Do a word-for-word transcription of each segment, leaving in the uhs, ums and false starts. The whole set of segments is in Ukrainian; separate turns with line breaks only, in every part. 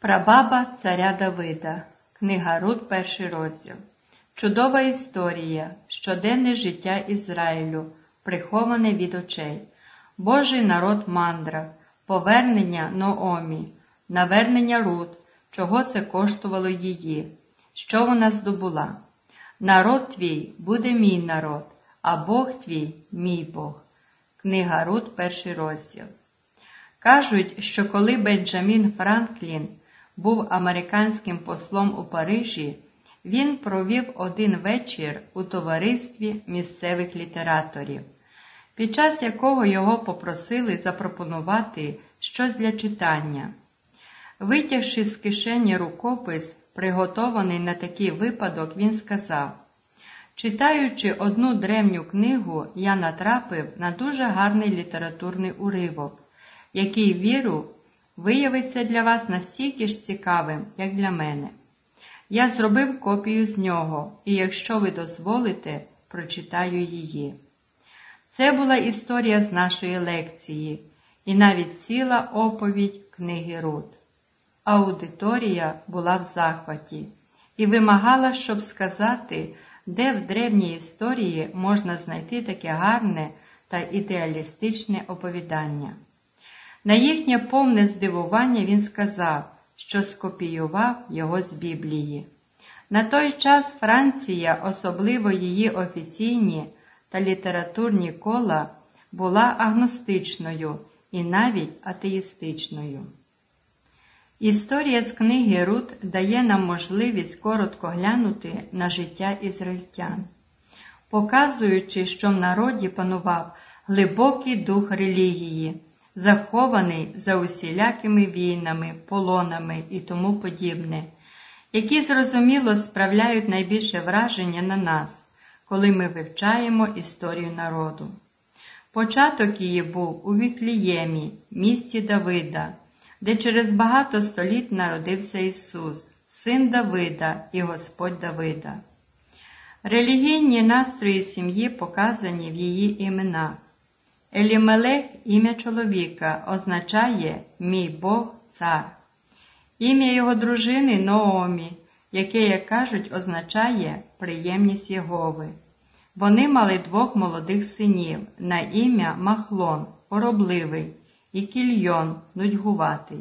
Прабаба царя Давида. Книга Рут, перший розділ. Чудова історія, щоденне життя Ізраїлю, приховане від очей. Божий народ мандрах, повернення Ноомі, навернення Рут, чого це коштувало її, що вона здобула. Народ твій буде мій народ, а Бог твій мій Бог. Книга Рут, перший розділ. Кажуть, що коли Бенджамін Франклін був американським послом у Парижі, він провів один вечір у товаристві місцевих літераторів, під час якого його попросили запропонувати щось для читання. Витягши з кишені рукопис, приготований на такий випадок, він сказав: «Читаючи одну древню книгу, я натрапив на дуже гарний літературний уривок, який, вірю, виявиться для вас настільки ж цікавим, як для мене. Я зробив копію з нього, і якщо ви дозволите, прочитаю її». Це була історія з нашої лекції, і навіть ціла оповідь книги Рут. Аудиторія була в захваті і вимагала, щоб сказати, де в древній історії можна знайти таке гарне та ідеалістичне оповідання. На їхнє повне здивування він сказав, що скопіював його з Біблії. На той час Франція, особливо її офіційні та літературні кола, була агностичною і навіть атеїстичною. Історія з книги Рут дає нам можливість коротко глянути на життя ізраїльтян, показуючи, що в народі панував глибокий дух релігії, захований за усілякими війнами, полонами і тому подібне, які, зрозуміло, справляють найбільше враження на нас, коли ми вивчаємо історію народу. Початок її був у Віфліємі, місті Давида, де через багато століть народився Ісус, син Давида і Господь Давида. Релігійні настрої сім'ї показані в її іменах. Елімелех, ім'я чоловіка, означає «мій Бог – цар». Ім'я його дружини – Ноомі, яке, як кажуть, означає «приємність Єгови». Вони мали двох молодих синів на ім'я Махлон – «хоробливий», і Кільйон – «нудьгуватий».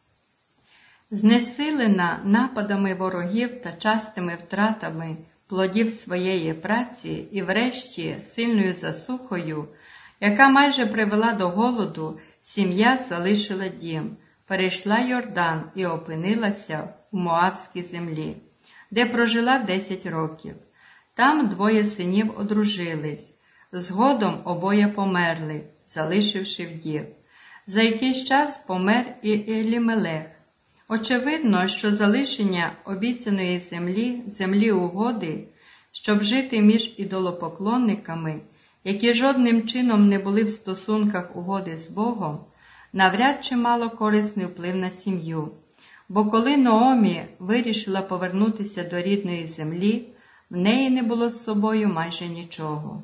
Знесилена нападами ворогів та частими втратами плодів своєї праці і врешті сильною засухою, яка майже привела до голоду, сім'я залишила дім, перейшла Йордан і опинилася в Моавській землі, де прожила десять років. Там двоє синів одружились, згодом обоє померли, залишивши вдів. За якийсь час помер і Елімелех. Очевидно, що залишення обіцяної землі, землі угоди, щоб жити між ідолопоклонниками, які жодним чином не були в стосунках угоди з Богом, навряд чи мало корисний вплив на сім'ю. Бо коли Ноомі вирішила повернутися до рідної землі, в неї не було з собою майже нічого.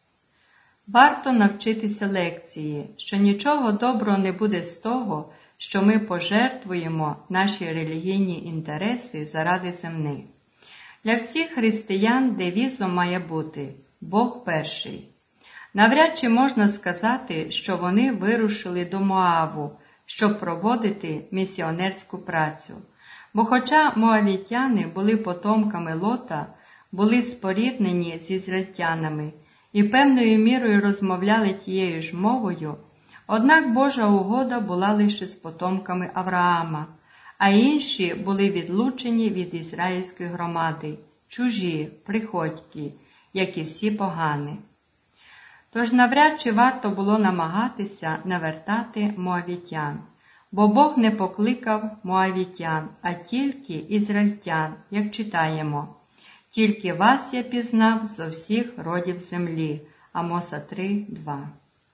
Варто навчитися лекції, що нічого доброго не буде з того, що ми пожертвуємо наші релігійні інтереси заради земних. Для всіх християн девізом має бути «Бог перший». Навряд чи можна сказати, що вони вирушили до Моаву, щоб проводити місіонерську працю. Бо хоча моавітяни були потомками Лота, були споріднені з ізраїльтянами і певною мірою розмовляли тією ж мовою, однак Божа угода була лише з потомками Авраама, а інші були відлучені від ізраїльської громади, чужі, приходькі, як і всі погани. Тож навряд чи варто було намагатися навертати моавітян, бо Бог не покликав моавітян, а тільки ізраїльтян, як читаємо: «Тільки вас я пізнав зо всіх родів землі» Амоса три, два.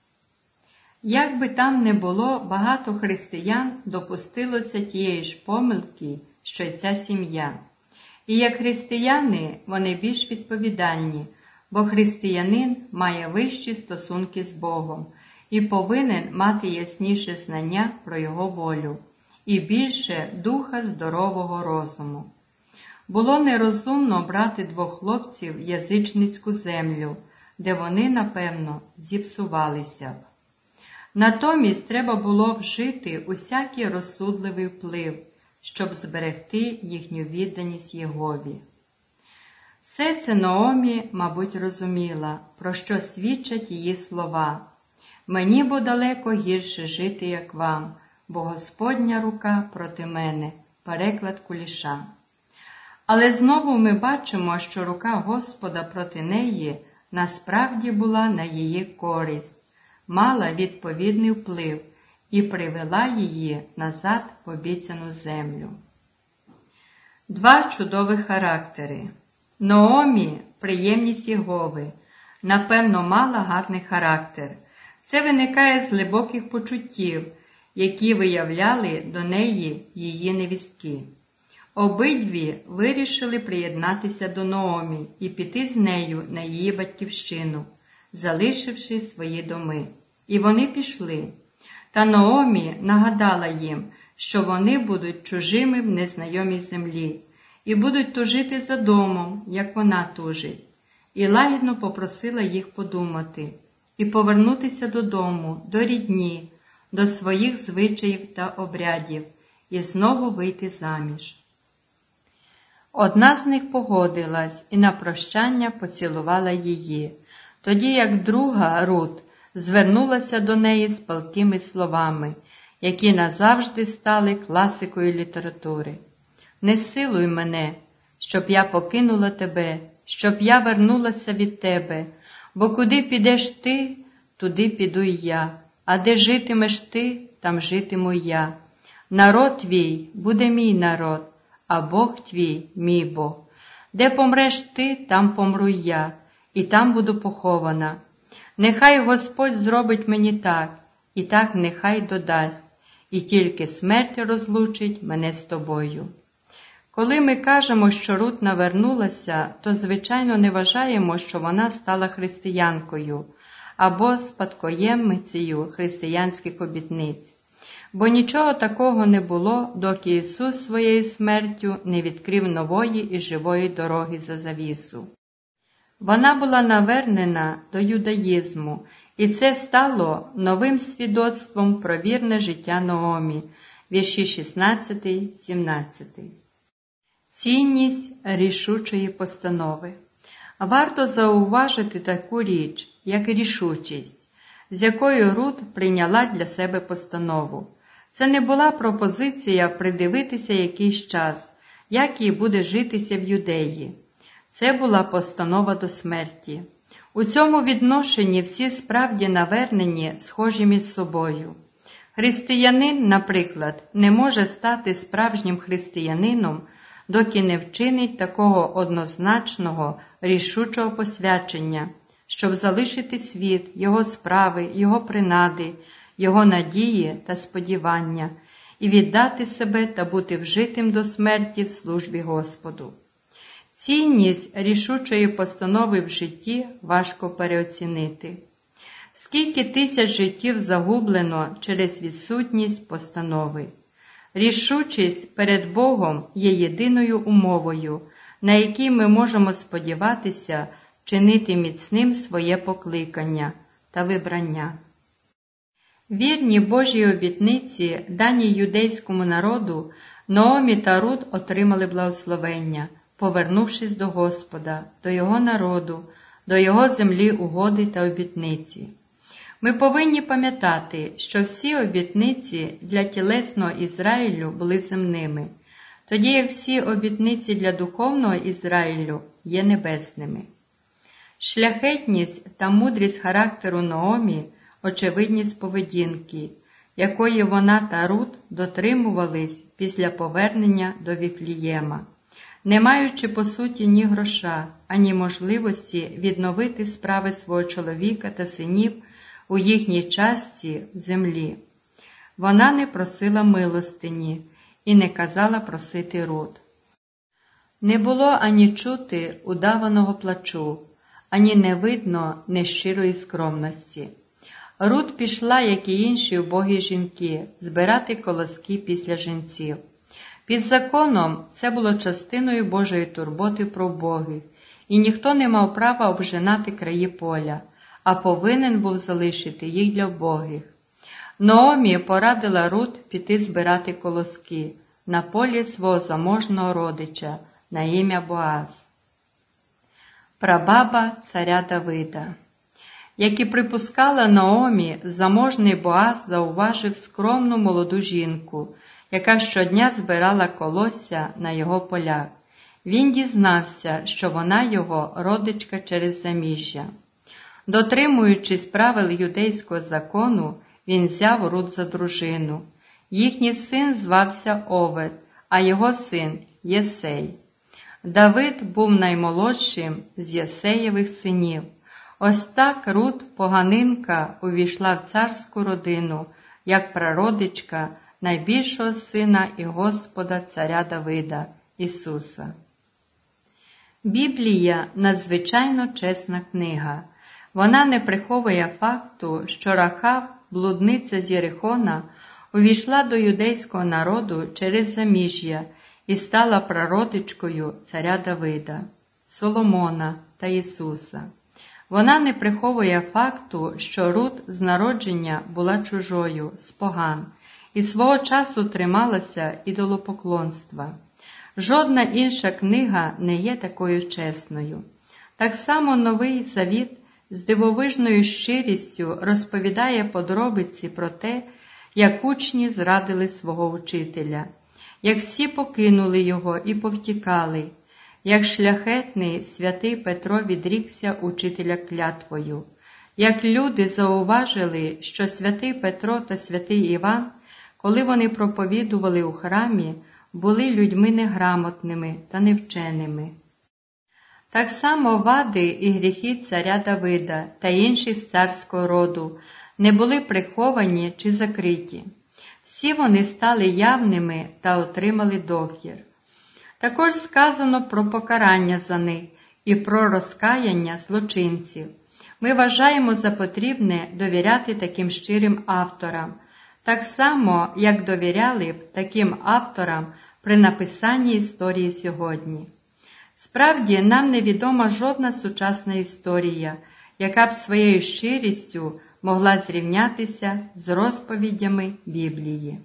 Як би там не було, багато християн допустилося тієї ж помилки, що й ця сім'я. І як християни вони більш відповідальні, бо християнин має вищі стосунки з Богом і повинен мати ясніше знання про Його волю і більше духа здорового розуму. Було нерозумно брати двох хлопців в язичницьку землю, де вони, напевно, зіпсувалися б. Натомість треба було вжити усякий розсудливий вплив, щоб зберегти їхню відданість Єгові. Все це Наомі, мабуть, розуміла, про що свідчать її слова. «Мені бо далеко гірше жити, як вам, бо Господня рука проти мене» – переклад Куліша. Але знову ми бачимо, що рука Господа проти неї насправді була на її користь, мала відповідний вплив і привела її назад в обіцяну землю. Два чудових характери. Наомі – приємність Єгови, напевно, мала гарний характер. Це виникає з глибоких почуттів, які виявляли до неї її невістки. Обидві вирішили приєднатися до Наомі і піти з нею на її батьківщину, залишивши свої доми. І вони пішли. Та Наомі нагадала їм, що вони будуть чужими в незнайомій землі і будуть тужити за домом, як вона тужить. І лагідно попросила їх подумати і повернутися додому, до рідні, до своїх звичаїв та обрядів і знову вийти заміж. Одна з них погодилась і на прощання поцілувала її, тоді як друга, Рут, звернулася до неї з палкими словами, які назавжди стали класикою літератури. «Не силуй мене, щоб я покинула тебе, щоб я вернулася від тебе, бо куди підеш ти, туди піду й я, а де житимеш ти, там житиму й я. Народ твій буде мій народ, а Бог твій – мій Бог. Де помреш ти, там помру й я, і там буду похована. Нехай Господь зробить мені так, і так нехай додасть, і тільки смерть розлучить мене з тобою». Коли ми кажемо, що Рут навернулася, то, звичайно, не вважаємо, що вона стала християнкою або спадкоємицею християнських обітниць. Бо нічого такого не було, доки Ісус своєю смертю не відкрив нової і живої дороги за завісу. Вона була навернена до юдаїзму, і це стало новим свідоцтвом про вірне життя Наомі, вірші шістнадцятий сімнадцятий. Цінність рішучої постанови. Варто зауважити таку річ, як рішучість, з якою Рут прийняла для себе постанову. Це не була пропозиція придивитися якийсь час, як їй буде житися в Юдеї. Це була постанова до смерті. У цьому відношенні всі справді навернені схожі між собою. Християнин, наприклад, не може стати справжнім християнином, доки не вчинить такого однозначного, рішучого посвячення, щоб залишити світ, його справи, його принади, його надії та сподівання, і віддати себе та бути вжитим до смерті в службі Господу. Цінність рішучої постанови в житті важко переоцінити. Скільки тисяч життів загублено через відсутність постанови. Рішучість перед Богом є єдиною умовою, на якій ми можемо сподіватися чинити міцним своє покликання та вибрання. Вірні Божій обітниці, дані юдейському народу, Наомі та Рут отримали благословення, повернувшись до Господа, до Його народу, до Його землі угоди та обітниці. Ми повинні пам'ятати, що всі обітниці для тілесного Ізраїлю були земними, тоді як всі обітниці для духовного Ізраїлю є небесними. Шляхетність та мудрість характеру Наомі – очевидність поведінки, якої вона та Рут дотримувались після повернення до Віфлієма, не маючи по суті ні гроша, ані можливості відновити справи свого чоловіка та синів у їхній частці в землі. Вона не просила милостині і не казала просити Рут. Не було ані чути удаваного плачу, ані не видно нещирої скромності. Рут пішла, як і інші убогі жінки, збирати колоски після жінців. Під законом це було частиною Божої турботи про убогих, і ніхто не мав права обжинати краї поля, а повинен був залишити їх для убогих. Ноомі порадила Рут піти збирати колоски на полі свого заможного родича на ім'я Боаз. Прабаба царя Давида. Як і припускала Ноомі, заможний Боаз зауважив скромну молоду жінку, яка щодня збирала колосся на його полях. Він дізнався, що вона його родичка через заміжжя. Дотримуючись правил юдейського закону, він взяв Рут за дружину. Їхній син звався Овед, а його син – Єсей. Давид був наймолодшим з Єсеєвих синів. Ось так Рут, поганинка, увійшла в царську родину, як прародичка найбільшого сина і Господа царя Давида – Ісуса. Біблія – надзвичайно чесна книга. Вона не приховує факту, що Рахав, блудниця з Єрихона, увійшла до юдейського народу через заміжжя і стала прародичкою царя Давида, Соломона та Ісуса. Вона не приховує факту, що Рут з народження була чужою, з поган, і свого часу трималася ідолопоклонства. Жодна інша книга не є такою чесною. Так само Новий Завіт з дивовижною щирістю розповідає подробиці про те, як учні зрадили свого учителя, як всі покинули його і повтікали, як шляхетний святий Петро відрікся учителя клятвою, як люди зауважили, що святий Петро та святий Іван, коли вони проповідували у храмі, були людьми неграмотними та невченими. Так само вади і гріхи царя Давида та інших з царського роду не були приховані чи закриті. Всі вони стали явними та отримали докір. Також сказано про покарання за них і про розкаяння злочинців. Ми вважаємо за потрібне довіряти таким щирим авторам, так само, як довіряли б таким авторам при написанні історії сьогодні. Справді, нам невідома жодна сучасна історія, яка б своєю щирістю могла зрівнятися з розповідями Біблії.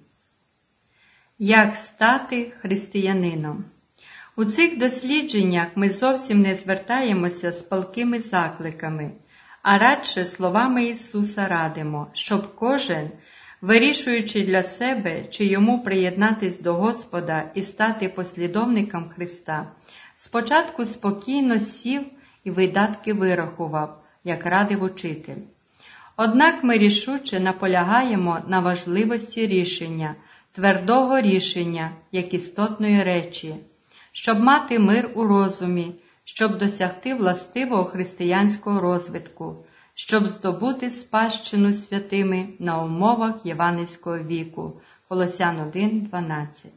Як стати християнином? У цих дослідженнях ми зовсім не звертаємося з палкими закликами, а радше словами Ісуса радимо, щоб кожен, вирішуючи для себе, чи йому приєднатись до Господа і стати послідовником Христа, спочатку спокійно сів і видатки вирахував, як радив учитель. Однак ми рішуче наполягаємо на важливості рішення, твердого рішення, як істотної речі, щоб мати мир у розумі, щоб досягти властивого християнського розвитку, щоб здобути спадщину святими на умовах євангельського віку. Колосян один дванадцять.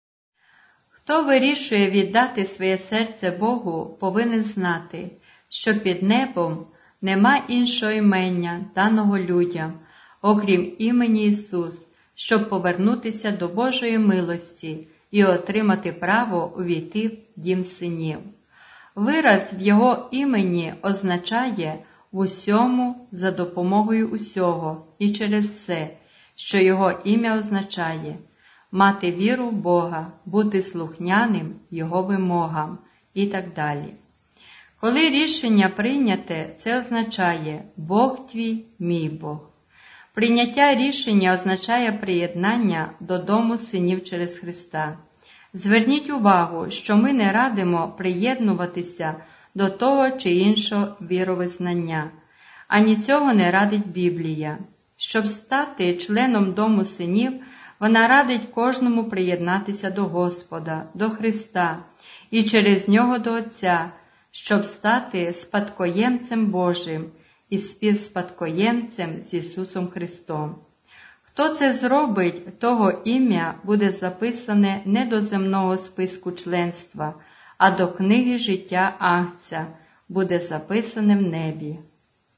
Хто вирішує віддати своє серце Богу, повинен знати, що під небом нема іншого імення, даного людям, окрім імені Ісус, щоб повернутися до Божої милості і отримати право увійти в дім синів. Вираз в Його імені означає в усьому за допомогою усього і через все, що Його ім'я означає мати віру в Бога, бути слухняним Його вимогам і так далі. Коли рішення прийняте, це означає «Бог твій, мій Бог». Прийняття рішення означає приєднання до дому синів через Христа. Зверніть увагу, що ми не радимо приєднуватися до того чи іншого віровизнання. Ані цього не радить Біблія. Щоб стати членом дому синів, вона радить кожному приєднатися до Господа, до Христа і через Нього до Отця, щоб стати спадкоємцем Божим і співспадкоємцем з Ісусом Христом. Хто це зробить, того ім'я буде записане не до земного списку членства, а до книги життя Агця, буде записане в небі.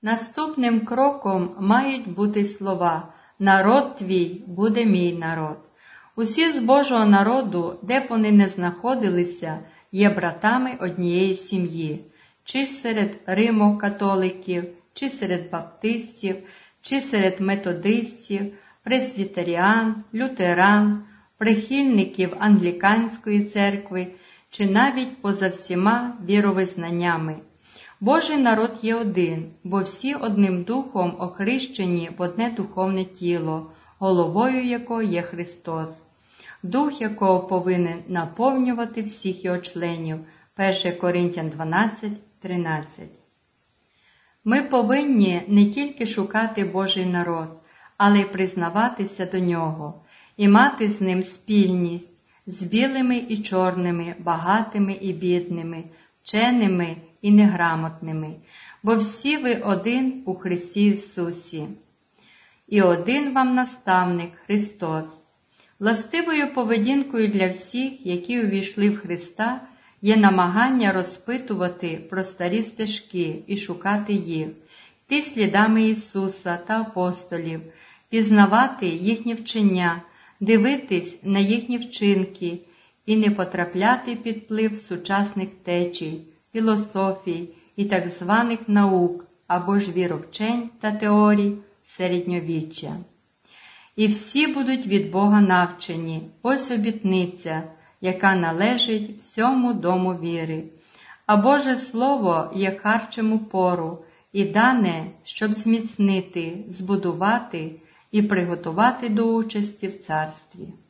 Наступним кроком мають бути слова «Народ твій буде мій народ». Усі з Божого народу, де б вони не знаходилися, є братами однієї сім'ї, чи серед римо-католиків, чи серед баптистів, чи серед методистів, пресвітеріан, лютеран, прихильників англіканської церкви, чи навіть поза всіма віровизнаннями. Божий народ є один, бо всі одним духом охрещені в одне духовне тіло, головою якого є Христос, дух якого повинен наповнювати всіх його членів. перше Коринтян дванадцять тринадцять. Ми повинні не тільки шукати Божий народ, але й признаватися до нього і мати з ним спільність, з білими і чорними, багатими і бідними, вченими і неграмотними, бо всі ви один у Христі Ісусі. І один вам наставник – Христос. Властивою поведінкою для всіх, які увійшли в Христа, є намагання розпитувати про старі стежки і шукати їх, йти слідами Ісуса та апостолів, пізнавати їхні вчення, дивитись на їхні вчинки і не потрапляти під вплив сучасних течій, філософій і так званих наук або ж віровчень та теорій середньовіччя. І всі будуть від Бога навчені. Ось обітниця, яка належить всьому дому віри. А Боже Слово є харчем у пору і дане, щоб зміцнити, збудувати і приготувати до участі в царстві.